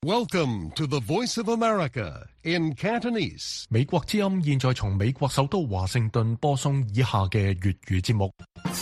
Welcome to the Voice of America in Cantonese. 美國之音現在從美國首都華盛頓播送以下嘅粵語節目。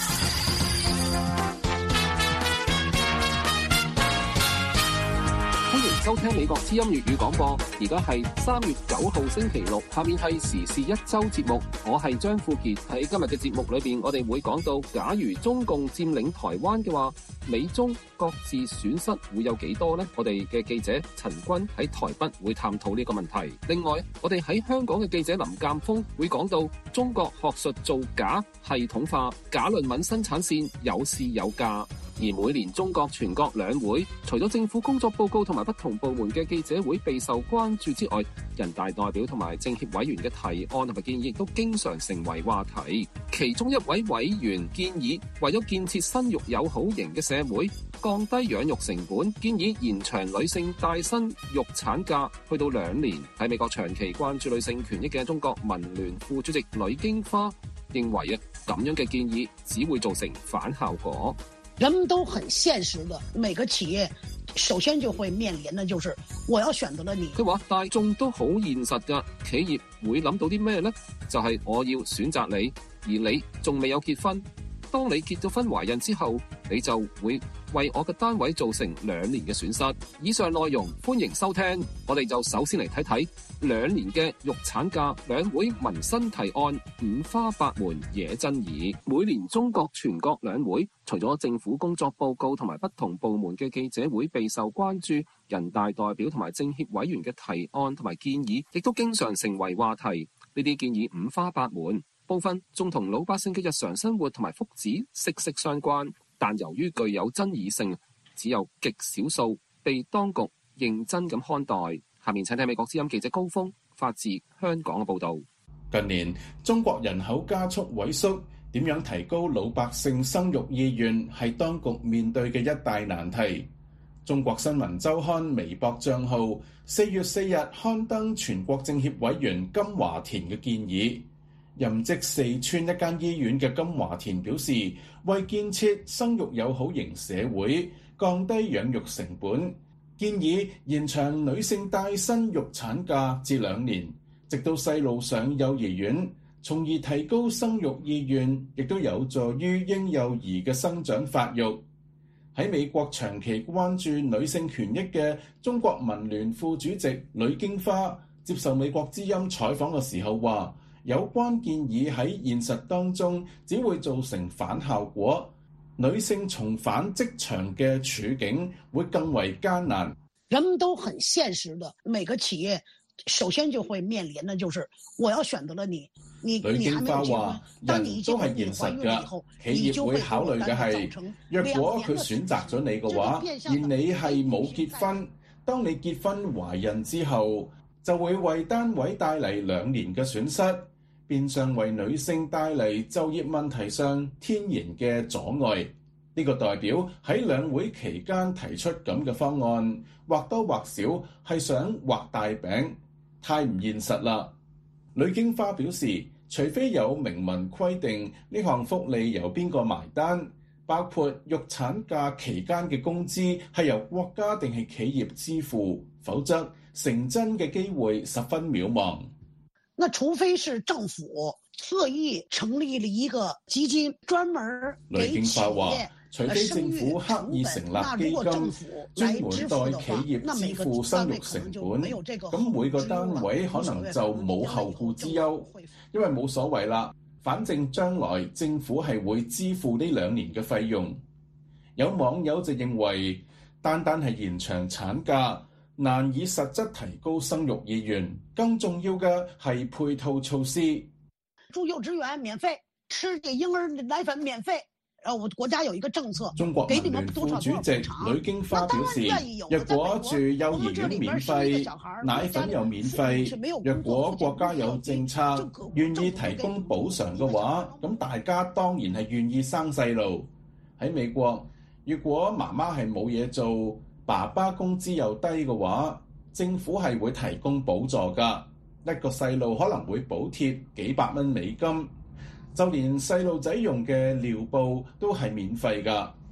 收聽美國之音粵語廣播，而家係3月9號星期六，下面係時事一周節目，我係張富傑。喺今日嘅節目裏邊，我哋會講到，假如中共佔領台灣嘅話，美中各自損失會有幾多呢？我哋嘅記者陳君喺台北會探討呢個問題。另外，我哋喺香港嘅記者林鑑峰會講到，中國學術造假系統化，假論文生產線有市有價。而每年中國全國兩會，除咗政府工作報告同埋不同部門嘅記者會備受關注之外，人大代表同埋政協委員嘅提案同埋建議亦都經常成為話題。其中一位委員建議，為咗建設生育友好型嘅社會，降低養育成本，建議延長女性帶薪育產假去到2年。喺美國長期關注女性權益嘅中國民聯副主席呂京花認為咁樣嘅建議只會造成反效果。 人們都很現實的，每個企業首先就會面臨的就是我要選擇了你。 佢話大眾都好現實㗎，企業會諗到啲咩呢？就係我要選擇你，而你仲未有結婚。當你結咗婚懷孕之後，你就會為我嘅單位造成2年嘅損失。以上內容歡迎收聽，我哋就首先嚟睇睇2年嘅育產假，兩會民生提案五花八門惹爭議。每年中國全國兩會，除咗政府工作報告同埋不同部門嘅記者會備受關注，人大代表同埋政協委員嘅提案同埋建議亦都經常成為話題。呢啲建議五花八門，部分仲同老百姓嘅日常生活同埋福祉息息相關，但由於具有爭議性，只有極少數被當局認真咁看待。下面請聽美國之音記者高峰發自香港嘅報導。 近年中國人口加速萎縮，點樣提高老百姓生育意願係當局面對嘅一大難題。中國新聞週刊微博帳號4月4日刊登全國政協委員金華田嘅建議。任職四川一間醫院嘅金華田表示，為建設生育友好型社會，降低養育成本，建議延長女性帶薪育產假至2年，直到細路上幼兒園，從而提高生育意願，亦都有助於嬰幼兒嘅生長發育。喺美國長期關注女性權益嘅中國民聯副主席呂京花接受美國之音採訪嘅時候話，有關建議喺現實當中只會造成反效果，女性重返職場嘅處境會更為艱難。 人們都很現實的，每個企業首先就會面臨的就是我要選擇了你。 呂京花話，人都係現實㗎，企業會考慮嘅係，若果佢選擇咗你嘅話，而你係冇結婚，當你結婚懷孕之後，就會為單位帶嚟2年嘅損失，變相為女性帶嚟就業問題上天然嘅阻礙。呢個代表喺兩會期間提出咁嘅方案，或多或少係想畫大餅，太唔現實啦。呂京花表示，除非有明文規定呢項福利由邊個埋單，包括育產假期間嘅工資係由國家定係企業支付，否則成真嘅機會十分渺茫。 那除非是政府特意成立了一個基金，專門給企業， 除非政府刻意成立基金，專門代企業支付生育成本，咁每個單位可能就冇後顧之憂，因為冇所謂啦，反正將來政府係會支付呢2年嘅費用。有網友就認為，單單係延長產假，難以實質提高生育意願，更重要嘅係配套措施。 住幼稚園免費，吃嘅嬰兒奶粉免費。我國家有一個政策， 中國民聯副主席呂京花表示，若果住幼兒園免費，奶粉又免費，若果國家有政策願意提供補償嘅話，咁大家當然係願意生細路。喺美國，如果媽媽係冇嘢做，爸爸工資又低嘅話，政府係會提供補助㗎，一個細路可能會補貼幾百蚊美金。就連細路仔用嘅尿布都係免費㗎。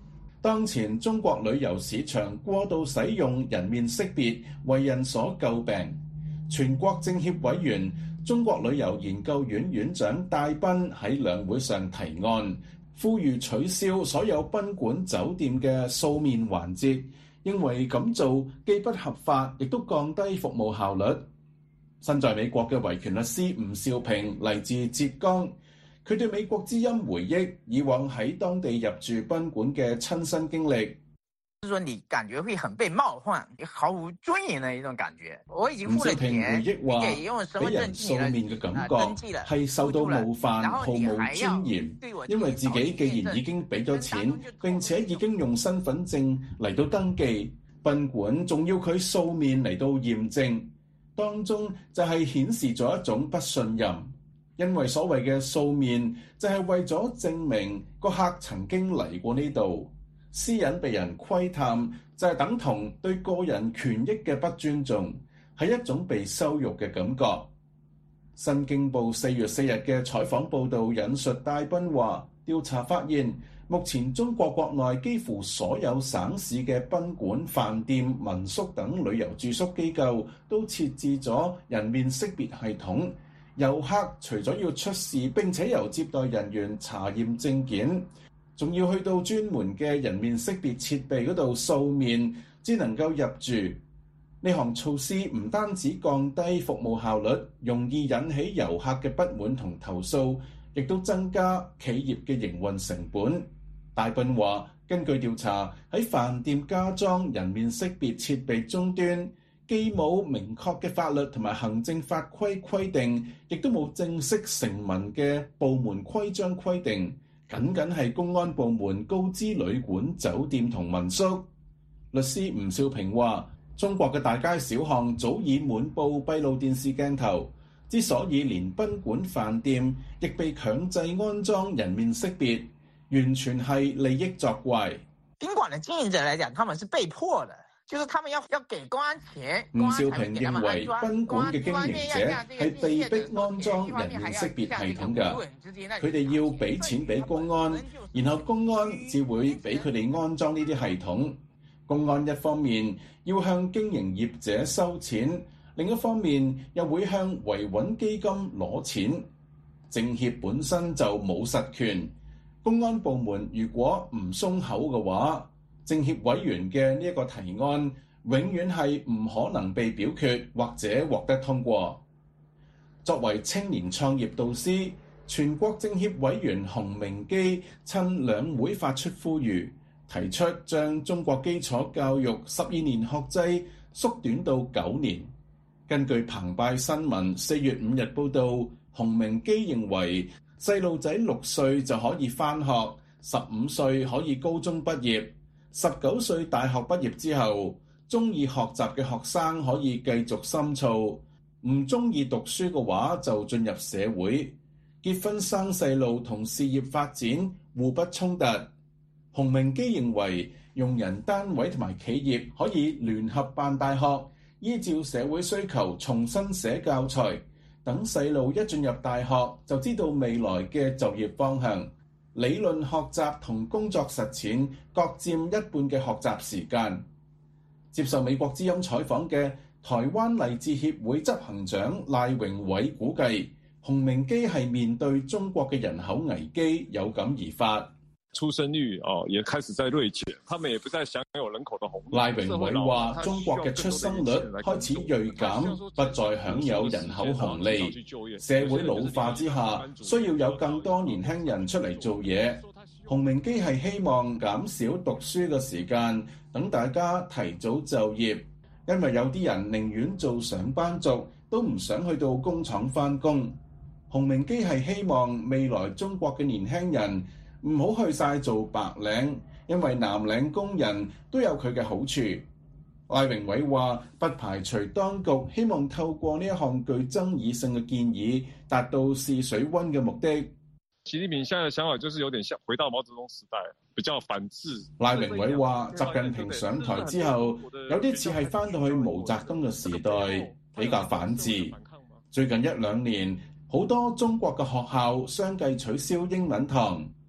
當前中國旅遊市場過度使用人面識別，為人所詬病。全國政協委員、中國旅遊研究院院長戴斌喺兩會上提案，呼籲取消所有賓館酒店嘅掃面環節，認為咁做既不合法，亦都降低服務效率。身在美國嘅維權律師吳兆平嚟自浙江，佢對美國之音回憶以往喺當地入住賓館嘅親身經歷。 是說你感覺會很被冒犯，毫無尊嚴的一種感覺。我已經付了錢， 俾人掃面嘅感覺係受到冒犯，毫無尊嚴。因為自己既然已經俾咗錢，並且已經用身份證嚟到登記，賓館仲要佢掃面嚟到驗證，當中就係顯示咗一種不信任。因為所謂嘅掃面就係為咗證明個客曾經嚟過呢度。私隱被人窺探就係等同對個人權益嘅不尊重，係一種被羞辱嘅感覺。新京報4月4日嘅採訪報導引述戴斌話，調查發現目前中國國內幾乎所有省市嘅賓館、飯店、民宿等旅遊住宿機構都設置咗人面識別系統，遊客除咗要出示並且由接待人員查驗證件，仲要去到專門嘅人面識別設備嗰度掃面，先能夠入住。呢項措施唔單止降低服務效率，容易引起遊客嘅不滿同投訴，亦都增加企業嘅營運成本。戴斌話，根據調查，喺飯店加裝人面識別設備終端，既冇明確嘅法律同埋行政法規規定，亦都冇正式成文嘅部門規章規定。僅僅係公安部門告知旅館、酒店同民宿。律師吳兆平話，中國嘅大街小巷早已滿布閉路電視鏡頭，之所以連賓館、飯店亦被強制安裝人面識別，完全係利益作怪。 賓館的經營者來講，他們是被迫的。就是他們要給公安錢。 吳兆平認為賓館嘅經營者係被迫安裝人面識別系統㗎，佢哋要俾錢俾公安，然後公安至會俾佢哋安裝呢啲系統。公安一方面要向經營業者收錢，另一方面又會向維穩基金攞錢。政協本身就冇實權，公安部門如果唔鬆口嘅話，政協委員嘅呢一個提案永遠係唔可能被表決或者獲得通過。作為青年創業導師，全國政協委員洪明基趁兩會發出呼籲，提出將中國基礎教育12年學制縮短到9年。根據澎湃新聞4月5日報導，洪明基認為細路仔6歲就可以返學，15歲可以高中畢業，19歲大學畢業之後，鍾意學習嘅學生可以繼續深造，唔鍾意讀書嘅話就進入社會。結婚生細路同事業發展互不衝突。洪明基認為，用人單位同埋企業可以聯合辦大學，依照社會需求重新寫教材，等細路一進入大學就知道未來嘅就業方向。理論學習同工作實踐各佔一半嘅學習時間。接受美國之音採訪嘅台灣勵志協會執行長賴榮偉估計，洪明基係面對中國嘅人口危機有感而發。 出生率也開始在銳減，他們也不再享有人口的紅利。 賴榮偉話：中國嘅出生率開始銳減，不再享有人口紅利。社會老化之下，需要有更多年輕人出嚟做嘢。洪明基係希望減少讀書嘅時間，等大家提早就業，因為有啲人寧願做上班族，都唔想去到工廠返工。洪明基係希望未來中國嘅年輕人唔好去晒做白領，因為藍領工人都有佢嘅好處。賴榮偉話：不排除當局希望透過呢一項具爭議性嘅建議，達到試水溫嘅目的。 習近平現在嘅想法就是有點像回到毛澤東時代，比較反智。 賴榮偉話：習近平上台之後，有啲似係翻到去毛澤東嘅時代，比較反智。最近1-2年，好多中國嘅學校相繼取消英文堂。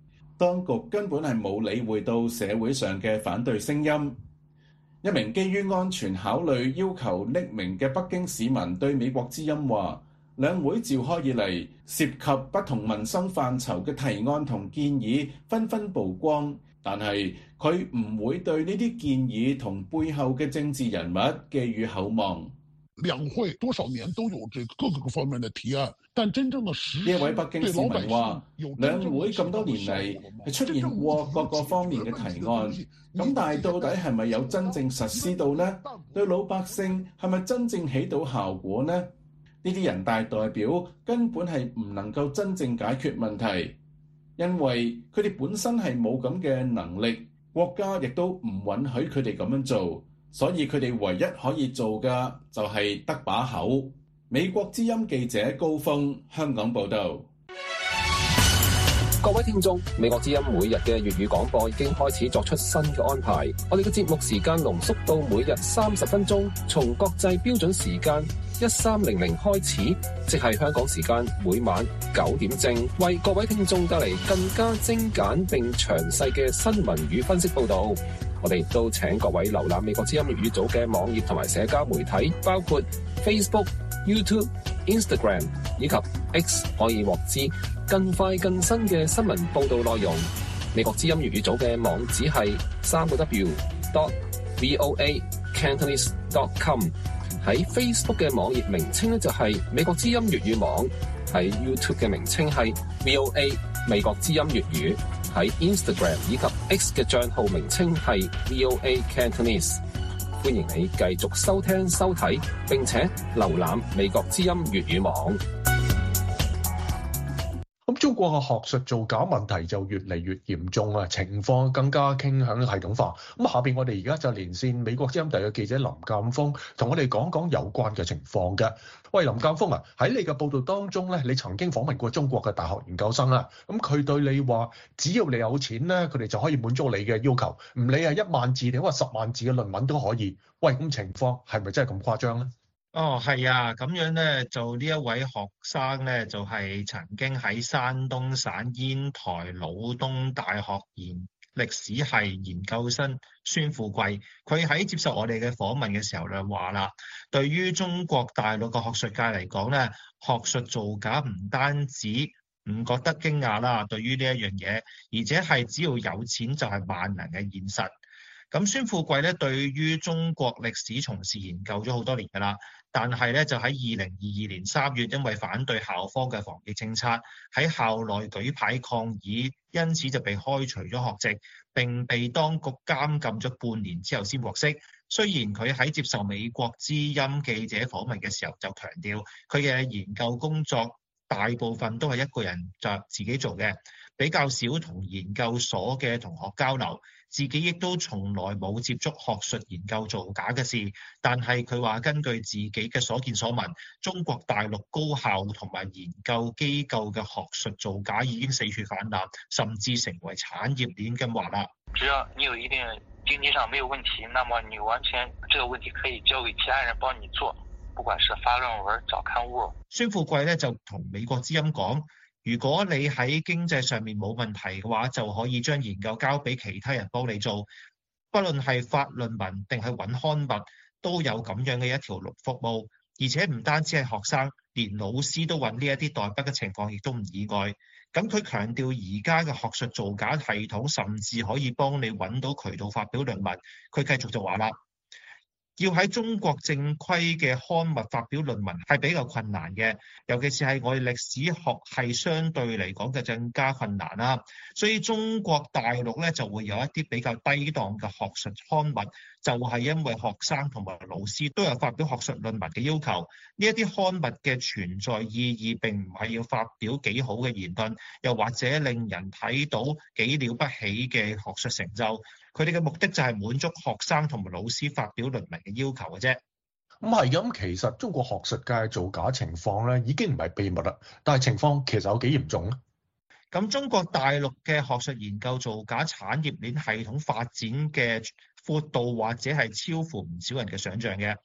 當局根本係冇理會到社會上嘅反對聲音。一名基於安全考慮要求匿名嘅北京市民對美國之音話，兩會召開以嚟，涉及不同民生範疇嘅提案同建議紛紛曝光，但係佢唔會對呢啲建議同背後嘅政治人物寄予厚望。 兩會多少年都有這各個方面的提案，但真正的實施， 呢位北京市民話，兩會咁多年嚟係出現過各個方面嘅提案，咁但係到底係咪有真正實施到呢？對老百姓係咪真正起到效果呢？呢啲人大代表根本係唔能夠真正解決問題，因為佢哋本身係冇咁嘅能力，國家亦都唔允許佢哋咁樣做。所以佢哋唯一可以做嘅就係得把口。美國之音記者高峰，香港報導。 各位聽眾，美國之音每日嘅粵語廣播已經開始作出新嘅安排。我哋嘅節目時間濃縮到每日30分鐘，從國際標準時間1300開始，即係香港時間每晚9點正，為各位聽眾帶嚟更加精簡並詳細嘅新聞與分析報導。我哋亦都請各位瀏覽美國之音粵語組嘅網頁同埋社交媒體，包括 Facebook、YouTube、Instagram 以及 X， 可以獲知更快更新嘅新聞報導內容。美國之音粵語組嘅網址係3w.voacantonese.com。喺 Facebook 嘅網頁名稱咧就係美國之音粵語網，喺 YouTube 嘅名稱係 VOA 美國之音粵語。喺 Instagram 以及 X 嘅帳號名稱係 VOA Cantonese， 歡迎你繼續收聽收睇，並且瀏覽美國之音粵語網。 咁中國嘅學術造假問題就越嚟越嚴重啊，情況更加傾向系統化。咁下邊我哋而家就連線美國之音特約記者林鑑峰，同我哋講講有關嘅情況嘅。喂，林鑑峰啊，喺你嘅報道當中咧，你曾經訪問過中國嘅大學研究生啊，咁佢對你話，只要你有錢咧，佢哋就可以滿足你嘅要求，唔理係1萬字定話10萬字嘅論文都可以。喂，咁情況係咪真係咁誇張咧？ 哦，係啊，咁樣咧就呢一位學生咧就係曾經喺山東省煙台魯東大學歷史系研究生孫富貴，佢喺接受我哋嘅訪問嘅時候咧話啦，對於中國大陸嘅學術界嚟講咧，學術造假唔單止唔覺得驚訝啦，對於呢一樣嘢，而且係只要有錢就係萬能嘅現實。咁孫富貴咧對於中國歷史從事研究咗好多年㗎啦，但係咧就喺2022年3月，因為反對校方嘅防疫政策，喺校內舉牌抗議，因此就被開除咗學籍，並被當局監禁咗半年之後先獲釋。雖然佢喺接受美國之音記者訪問嘅時候就強調，佢嘅研究工作大部分都係一個人就自己做嘅，比較少同研究所嘅同學交流。自己亦都從來冇接觸學術研究造假嘅事，但係佢話根據自己嘅所見所聞，中國大陸高校同埋研究機構嘅學術造假已經四處泛濫，甚至成為產業鏈咁話啦。 只要你有一定經濟上沒有問題，那麼你完全這個問題可以交給其他人幫你做，不管是發論文、找刊物。 孫富貴咧就同美國之音講，如果你喺經濟上面冇問題嘅話，就可以將研究交俾其他人幫你做，不論係發論文定係揾刊物，都有咁樣嘅一條龍服務。而且唔單止係學生，連老師都揾呢一啲代筆嘅情況亦都唔意外。咁佢強調而家嘅學術造假系統甚至可以幫你揾到渠道發表論文。佢繼續就話啦，要喺中國正規嘅刊物發表論文係比較困難嘅，尤其是係我哋歷史學系相對嚟講嘅更加困難啦。所以中國大陸咧就會有一啲比較低檔嘅學術刊物，就係因為學生同埋老師都有發表學術論文嘅要求。呢一啲刊物嘅存在意義並唔係要發表幾好嘅言論，又或者令人睇到幾了不起嘅學術成就。佢哋嘅目的就係滿足學生同埋老師發表論文嘅要求嘅啫。 咁係咁，其實中國學術界造假情況咧已經唔係秘密啦，但係情況其實有幾嚴重咧？ 咁中國大陸嘅學術研究造假產業鏈系統發展嘅闊度或者係超乎唔少人嘅想像嘅。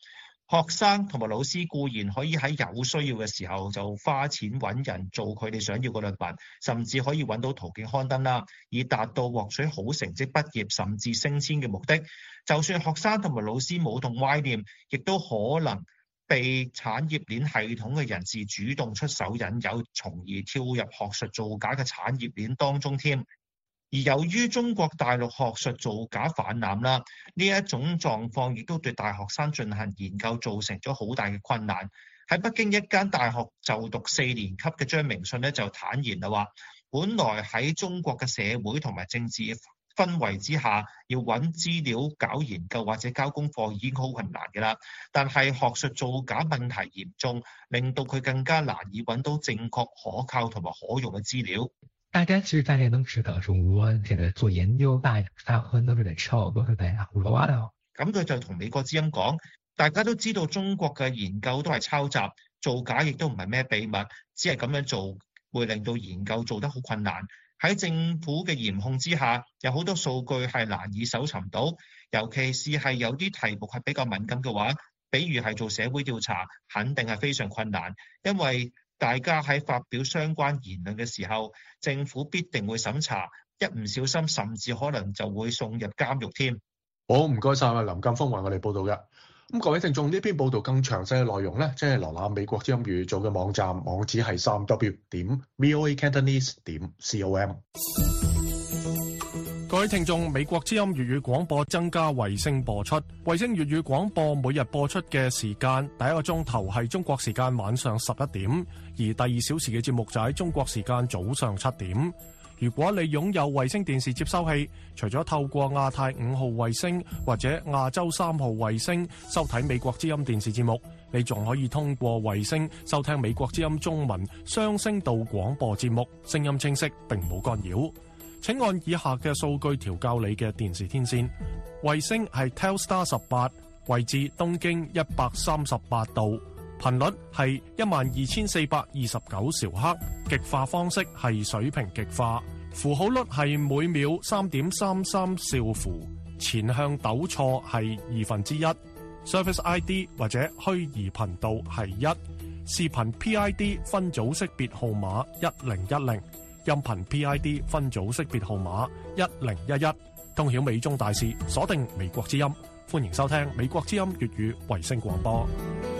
學生同埋老師固然可以喺有需要嘅時候就花錢揾人做佢哋想要嘅論文，甚至可以揾到途徑刊登啦，以達到獲取好成績畢業甚至升遷嘅目的。就算學生同埋老師冇同歪念，亦都可能被產業鏈系統嘅人士主動出手引誘，從而跳入學術造假嘅產業鏈當中添。而由於中國大陸學術造假泛濫啦，呢一種狀況亦都對大學生進行研究造成咗好大嘅困難。喺北京一間大學就讀4年級嘅張明信呢，就坦言啦話，本來喺中國嘅社會同埋政治氛圍之下，要揾資料搞研究或者交功課已經好困難嘅啦。但係學術造假問題嚴重，令到佢更加難以揾到正確、可靠同埋可用嘅資料。 大家其實大家都知道，如果這個做研究，大部分都是得抄，都是得胡亂的。 咁佢就同美國之音講，大家都知道中國嘅研究都係抄襲，造假亦都唔係咩秘密，只係咁樣做會令到研究做得好困難。喺政府嘅嚴控之下，有好多數據係難以搜尋到，尤其是係有啲題目係比較敏感嘅話，比如係做社會調查，肯定係非常困難，因為大家喺發表相關言論嘅時候，政府必定會審查，一唔小心甚至可能就會送入監獄添。 好，唔該晒啊，林鑑峰為我哋報道嘅。咁各位聽眾，呢篇報道更詳細嘅內容咧，即係瀏覽美國之音粵語組嘅網站，網址係3w.voacantonese.com。 各位聽眾，美國之音粵語廣播增加衛星播出，衛星粵語廣播每日播出嘅時間，第一個鐘頭係中國時間晚上11點，而第2小時嘅節目就喺中國時間早上7點。如果你擁有衛星電視接收器，除咗透過亞太5號衛星或者亞洲3號衛星收睇美國之音電視節目，你仲可以通過衛星收聽美國之音中文雙聲道廣播節目，聲音清晰並冇干擾。請按以下嘅數據調校你嘅電視天線。衛星係 Telstar 18，位置東經138度，頻率係12429兆赫，極化方式係水平極化，符號率係每秒 3.33 兆符，前向抖錯係1/2， Service ID 或者虛擬頻道係1，視頻 PID 分組識別號碼1010，音頻 PID 分組識別號碼1011，通曉美中大事，鎖定美國之音，歡迎收聽美國之音粵語衛星廣播。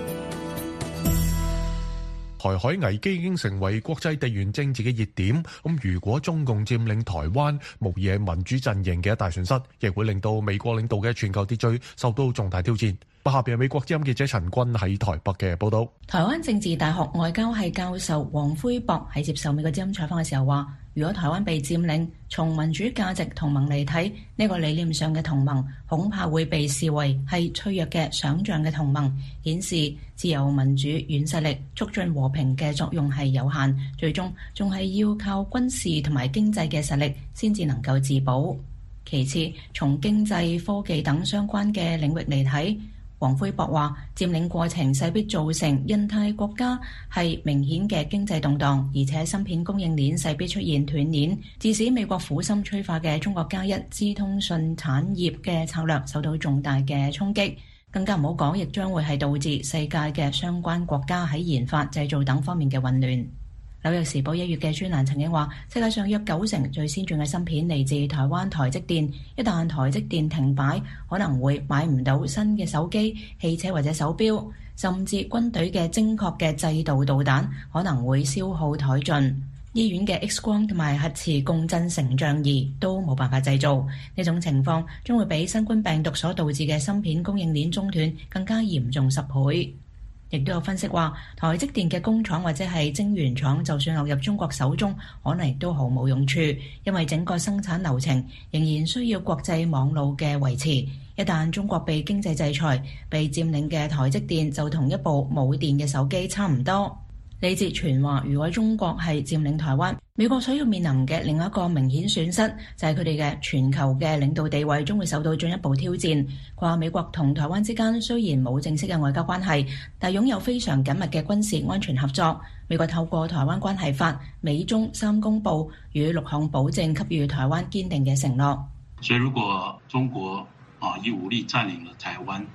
台海危機已經成為國際地緣政治嘅熱點，咁如果中共佔領台灣，無疑係民主陣營嘅一大損失，亦會令到美國領導嘅全球秩序受到重大挑戰。下邊係美國之音記者陳君喺台北嘅報道。 台灣政治大學外交系教授黃輝博喺接受美國之音採訪嘅時候話，如果台灣被佔領，從民主價值同盟嚟睇，呢個理念上嘅同盟恐怕會被視為係脆弱嘅想像嘅同盟，顯示自由民主軟實力促進和平嘅作用係有限，最終仲係要靠軍事同埋經濟嘅實力先至能夠自保。其次，從經濟、科技等相關嘅領域嚟睇，黃輝博話，佔領過程勢必造成印太國家係明顯嘅經濟動盪，而且芯片供應鏈勢必出現斷鏈，致使美國苦心催化嘅中國加一資通訊產業嘅策略受到重大嘅衝擊。更加唔好講，亦將會係導致世界嘅相關國家喺研發、製造等方面嘅混亂。紐約時報1月嘅專欄曾經話，世界上約90%最先進嘅芯片嚟自台灣台積電，一旦台積電停擺，可能會買唔到新嘅手機、汽車或者手錶，甚至軍隊嘅精確嘅制導導彈可能會消耗殆盡。醫院嘅 X 光同埋核磁共振成像儀都冇辦法製造，呢種情況將會比新冠病毒所導致嘅芯片供應鏈中斷更加嚴重10倍。亦都有分析話，台積電嘅工廠或者係晶圓廠，就算落入中國手中，可能亦都毫無用處，因為整個生產流程仍然需要國際網路嘅維持。一旦中國被經濟制裁，被佔領嘅台積電就同一部冇電嘅手機差唔多。李哲全話，如果中國係佔領台灣，美國所要面臨嘅另一個明顯損失就係佢哋嘅全球嘅領導地位將會受到進一步挑戰。佢話美國同台灣之間雖然冇正式嘅外交關係，但擁有非常緊密嘅軍事安全合作。美國透過台灣關係法、美中3公報與6項保證給予台灣堅定嘅承諾。 所以如果中國以武力佔領了台灣，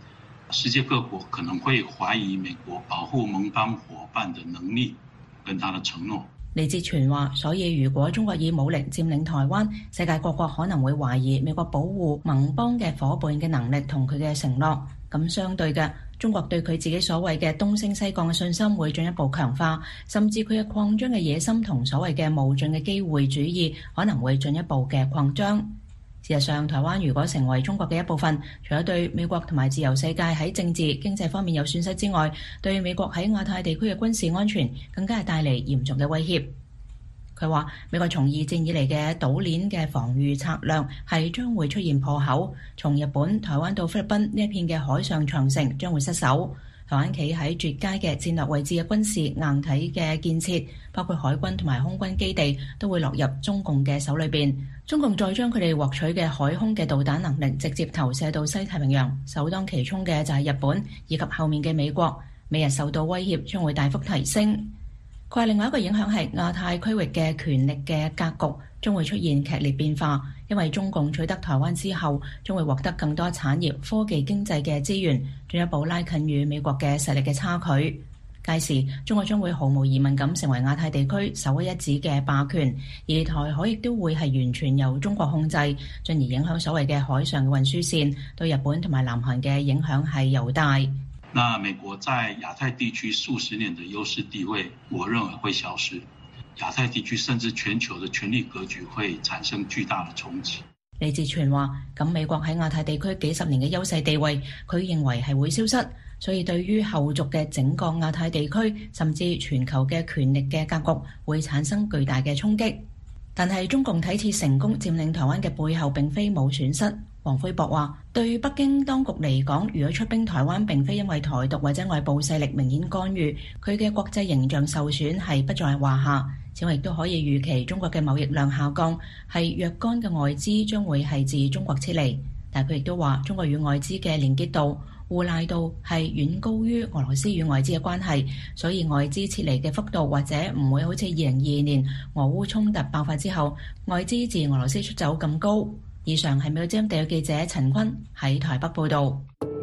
世界各國可能會懷疑美國保護盟邦夥伴的能力跟他的承諾。 李志全話，所以如果中國以武力佔領台灣，世界各國可能會懷疑美國保護盟邦嘅夥伴嘅能力同佢嘅承諾。咁相對嘅，中國對佢自己所謂嘅東升西降嘅信心會進一步強化，甚至佢嘅擴張嘅野心同所謂嘅無盡嘅機會主義可能會進一步嘅擴張。事實上，台灣如果成為中國嘅一部分，除咗對美國同埋自由世界喺政治經濟方面有損失之外，對美國喺亞太地區嘅軍事安全更加係帶嚟嚴重嘅威脅。佢話美國從二戰以嚟嘅島鏈嘅防禦策略係將會出現破口，從日本、台灣到菲律賓呢一片嘅海上長城將會失守。台灣企喺絕佳嘅戰略位置嘅軍事硬體嘅建設，包括海軍同埋空軍基地，都會落入中共嘅手裏邊。中共再將佢哋獲取嘅海空嘅導彈能力直接投射到西太平洋，首當其衝嘅就係日本以及後面嘅美國。美日受到威脅將會大幅提升。佢話另外一個影響係亞太區域嘅權力嘅格局將會出現劇烈變化，因為中共取得台灣之後，將會獲得更多產業、科技、經濟嘅資源，進一步拉近與美國嘅實力嘅差距。屆時，中國將會毫無疑問咁成為亞太地區首屈一指嘅霸權，而台海亦都會係完全由中國控制，進而影響所謂嘅海上運輸線，對日本同埋南韓嘅影響係尤大。 那美國在亞太地區數十年的優勢地位，我認為會消失。亞太地區甚至全球的權力格局會產生巨大的衝擊。 李志全話：咁美國喺亞太地區幾十年嘅優勢地位，佢認為係會消失，所以對於後續嘅整個亞太地區甚至全球嘅權力嘅格局，會產生巨大嘅衝擊。但係中共睇似成功佔領台灣嘅背後並非冇損失。黃輝博話：對北京當局嚟講，如果出兵台灣並非因為台獨或者外部勢力明顯干預，佢嘅國際形象受損係不在話下。此外亦都可以預期中國嘅貿易量下降，係若干嘅外資將會係自中國撤離。但佢亦都話，中國與外資嘅連結度、互賴度係遠高於俄羅斯與外資嘅關係，所以外資撤離嘅幅度或者唔會好似2022年俄烏衝突爆發之後，外資自俄羅斯出走咁高。以上係美國之音地嘅記者陳坤喺台北報道。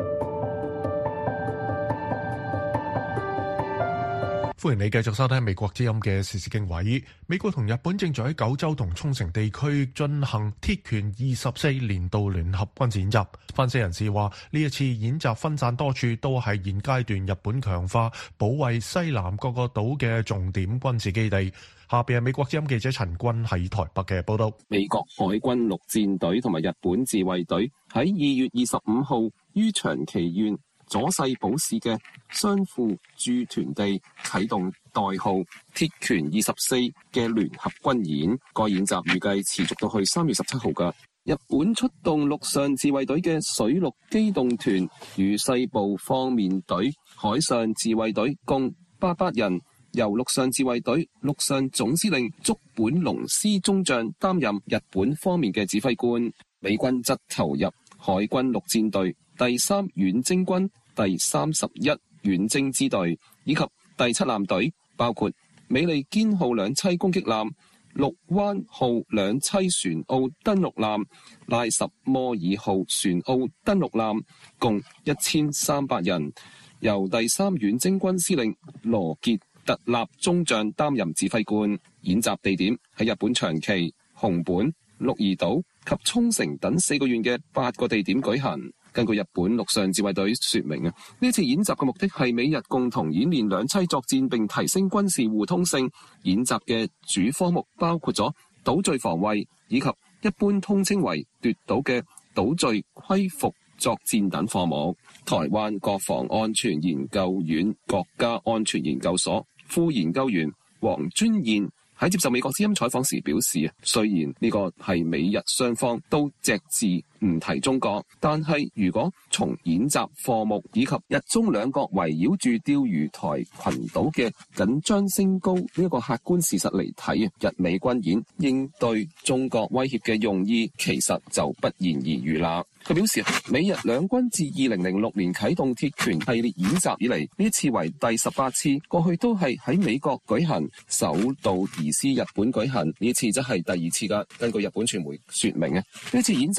歡迎你繼續收聽美國之音嘅時事經緯。美國同日本正在喺九州同沖繩地區進行鐵拳24年度聯合軍事演習。分析人士話，呢一次演習分散多處，都係現階段日本強化保衛西南各個島嘅重點軍事基地。下邊係美國之音記者陳君喺台北嘅報道。 美國海軍陸戰隊同埋日本自衛隊喺2月25號於長崎縣佐世保市嘅相互駐屯地啟動代號鐵拳24嘅聯合軍演，該演習預計持續到去3月17號㗎。日本出動陸上自衛隊嘅水陸機動團與西部方面隊、海上自衛隊共800人，由陸上自衛隊陸上總司令竹本龍司中將擔任日本方面嘅指揮官，美軍則投入海軍陸戰隊第3遠征軍第31遠征支隊以及第7艦隊，包括美利堅號兩棲攻擊艦、陸灣號兩棲船澳登陸艦、拉什摩爾號船澳登陸艦，共1300人，由第3遠征軍司令羅傑特納中將擔任指揮官。演習地點喺日本長崎、熊本、鹿兒島及沖繩等4個縣嘅8個地點舉行。根據日本陸上自衛隊說明啊，呢次演習嘅目的係美日共同演練兩棲作戰並提升軍事互通性。演習嘅主科目包括咗島嶼防衛以及一般通稱為奪島嘅島嶼恢復作戰等科目。台灣國防安全研究院國家安全研究所副研究員黃尊彥喺接受美國之音採訪時表示，雖然呢個係美日雙方都隻字唔提中國，但係如果從演習科目以及日中兩國圍繞住釣魚台群島嘅緊張升高呢一個客觀事實嚟睇，日美軍演應對中國威脅嘅用意其實就不言而喻啦。佢表示，美日兩軍自2006年啟動鐵拳系列演習以嚟，呢次為第18次，過去都係喺美國舉行，首度移師日本舉行，呢次則係第2次㗎。根據日本傳媒說明呢次演習分散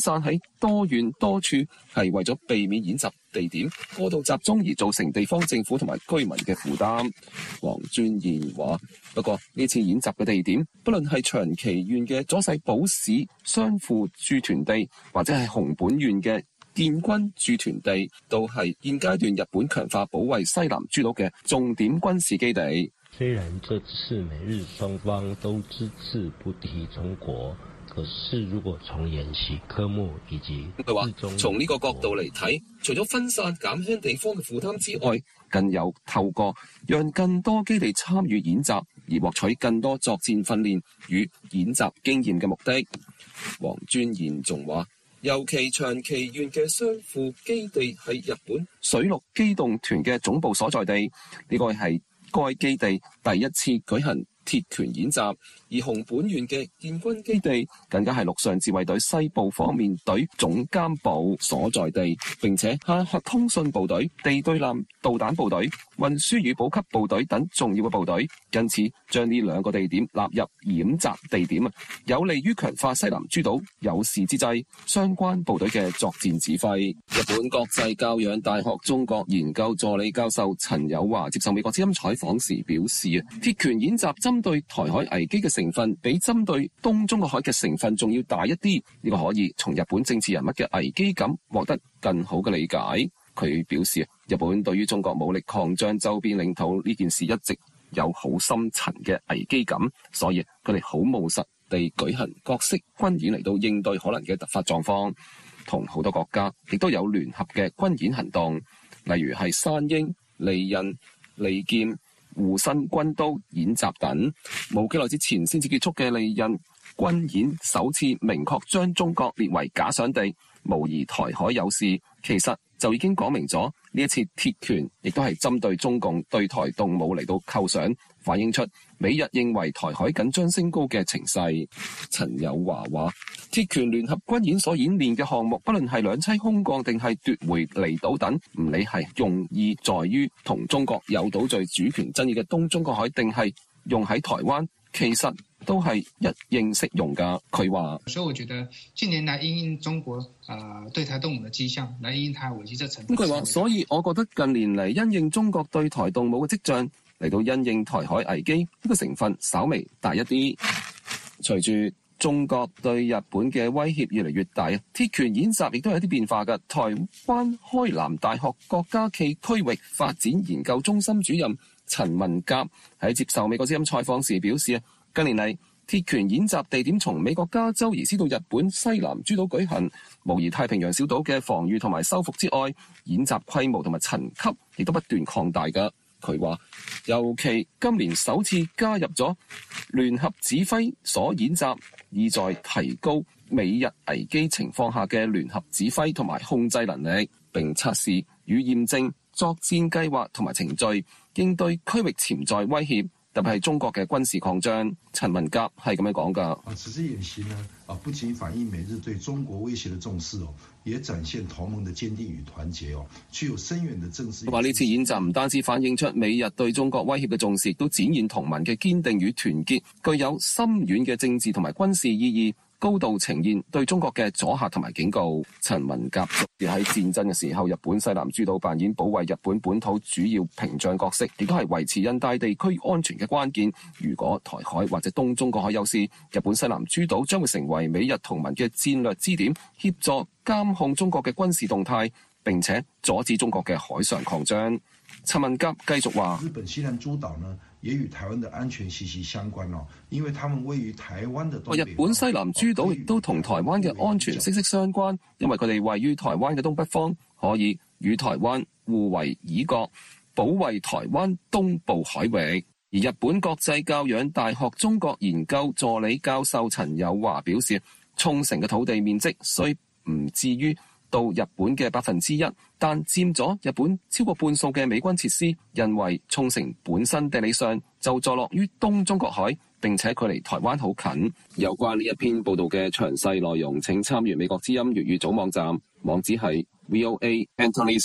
散喺多縣多處，係為咗避免演習地點過度集中而造成地方政府同埋居民嘅負擔。黃尊賢話：不過呢次演習嘅地點，不論係長崎縣嘅佐世保市相輔駐屯地，或者係熊本縣嘅建軍駐屯地，都係現階段日本強化保衛西南諸島嘅重點軍事基地。 雖然這次美日雙方都只字不提中國，可是如果從演習科目以及佢話，從呢個角度嚟睇，除咗分散減輕地方嘅負擔之外，更有透過讓更多基地參與演習而獲取更多作戰訓練與演習經驗嘅目的。黃尊賢仲話，尤其長崎縣嘅相輔基地係日本水陸機動團嘅總部所在地，呢個係該基地第一次舉行鐵拳演習，而熊本縣嘅建軍基地更加係陸上自衛隊西部方面隊總監部所在地，並且係核通訊部隊、地對艦導彈部隊、運輸與補給部隊等重要嘅部隊，因此將呢兩個地點納入演習地點，有利於強化西南諸島有事之際相關部隊嘅作戰指揮。日本國際教養大學中國研究助理教授陳友華接受美國之音採訪時表示，鐵拳演習針對台海危機嘅成分比針對東中國海嘅成分仲要大一啲，呢個可以從日本政治人物嘅危機感獲得更好嘅理解。佢表示，日本對於中國武力擴張周邊領土呢件事一直有好深層嘅危機感，所以佢哋好務實地舉行各式軍演嚟到應對可能嘅突發狀況，同好多國家亦都有聯合嘅軍演行動，例如係山鷹、利刃、利劍、護身軍刀演習等。冇幾耐之前先至結束嘅利刃軍演，首次明確將中國列為假想地，模擬台海有事，其實就已經講明咗呢一次鐵拳亦都係針對中共對台動武嚟到構想，反映出美日認為台海緊張升高嘅情勢。陳友華話，鐵拳聯合軍演所演練嘅項目，不論係兩棲空降定係奪回離島等，唔理係用意在於同中國有島嶼主權爭議嘅東中國海，定係用喺台灣，其實都係一應適用㗎。佢話， 所以我覺得近年來因應中國對台動武嘅跡象，來因應台危機這程度。 佢話，所以我覺得近年嚟因應中國對台動武嘅跡象，嚟到因應台海危機，呢個成分稍微大一啲。隨住中國對日本嘅威脅越嚟越大，鐵拳演習亦都有一啲變化嘅。台灣開南大學國家暨區域發展研究中心主任陳文甲喺接受美國之音採訪時表示，近年嚟鐵拳演習地點從美國加州移師到日本西南諸島舉行，模擬太平洋小島嘅防禦同埋收復之外，演習規模同埋層級亦都不斷擴大㗎。佢話，尤其今年首次加入咗聯合指揮所演習，意在提高美日危機情況下嘅聯合指揮同埋控制能力，並測試與驗證作戰計劃同埋程序，應對區域潛在威脅，特別係中國嘅軍事擴張。陳文甲係咁樣講㗎。 此次演習呢，不僅反映美日對中國威脅的重視也展現同盟的堅定與團結具有深遠的政治。 佢話呢次演習唔單止反映出美日對中國威脅嘅重視，亦都展現同盟嘅堅定與團結，具有深遠嘅政治同埋軍事意義，高度呈現對中國嘅阻嚇同埋警告。陳文甲亦喺戰爭嘅時候，日本西南諸島扮演保衛日本本土主要屏障角色，亦都係維持印太地區安全嘅關鍵。如果台海或者東中國海有事，日本西南諸島將會成為美日同盟嘅戰略支點，協助監控中國嘅軍事動態，並且阻止中國嘅海上擴張。陳文甲繼續話， 日本西南諸島呢，也與台灣的安全息息相關因為他們位於台灣的東北。 日本西南諸島亦都同台灣嘅安全息息相關，因為佢哋位於台灣嘅東北方，可以與台灣互為倚國，保衛台灣東部海域。而日本國際教養大學中國研究助理教授陳友華表示，沖繩嘅土地面積雖唔至於到日本嘅1%，但佔咗日本超過半數嘅美軍設施，因為沖繩本身地理上就坐落於東中國海，並且距離台灣好近。有關呢一篇報道嘅詳細內容，請參閱美國之音粵語組網站，網址係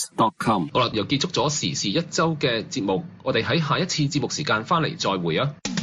voaantolis.com。好啦，又結束咗時事一周嘅節目，我哋喺下一次節目時間翻嚟再會啊！